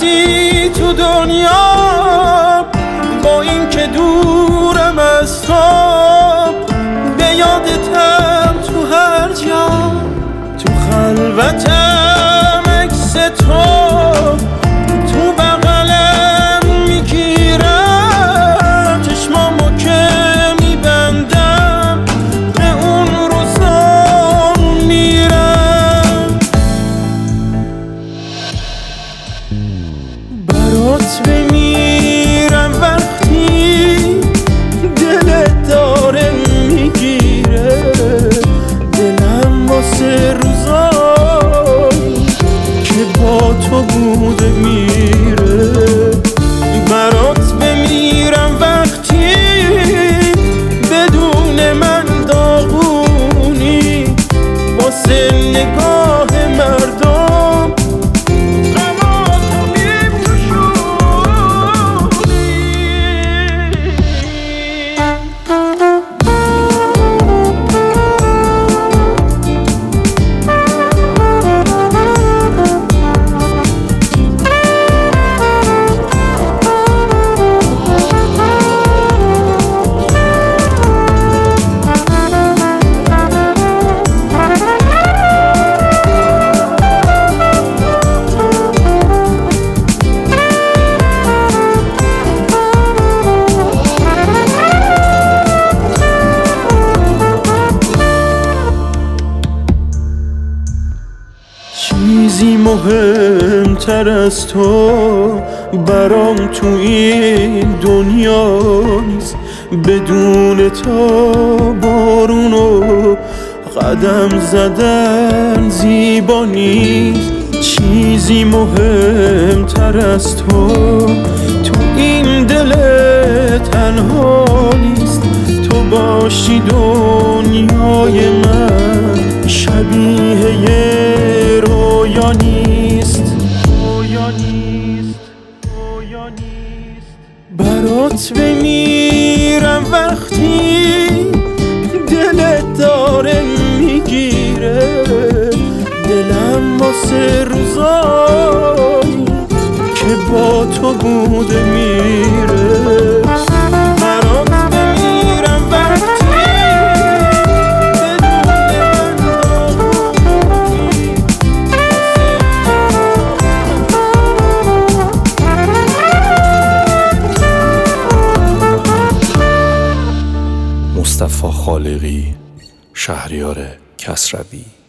هستی تو دنیا، با این که دورم از تو، به یادتم تو هر جا، تو خلوتم عکس تو، تو بغلم میگیرم، چشمامو که میبندم به اون روزا میرم. برات بمیرم وقتی دلت داره میگیره، دلم واسه روزایی که با تو بوده میره. برات بمیرم وقتی بدون من داغونی، واسه نگاه مردم غماتو میپوشونی. چیزی مهمتر از تو برام تو این دنیا نیست، بدون تو بارونو قدم زدن زیبا نیست. چیزی مهمتر از تو تو این دل تنها نیست، تو باشی دنیای من شبیه یه رویا نیست. برات بمیرم وقتی دلت داره میگیره، دلم واسه روزایی که با تو بوده میره. برات بمیرم وقتی بدون من داغونی، مصطفی خالقی، شهریار کسروی.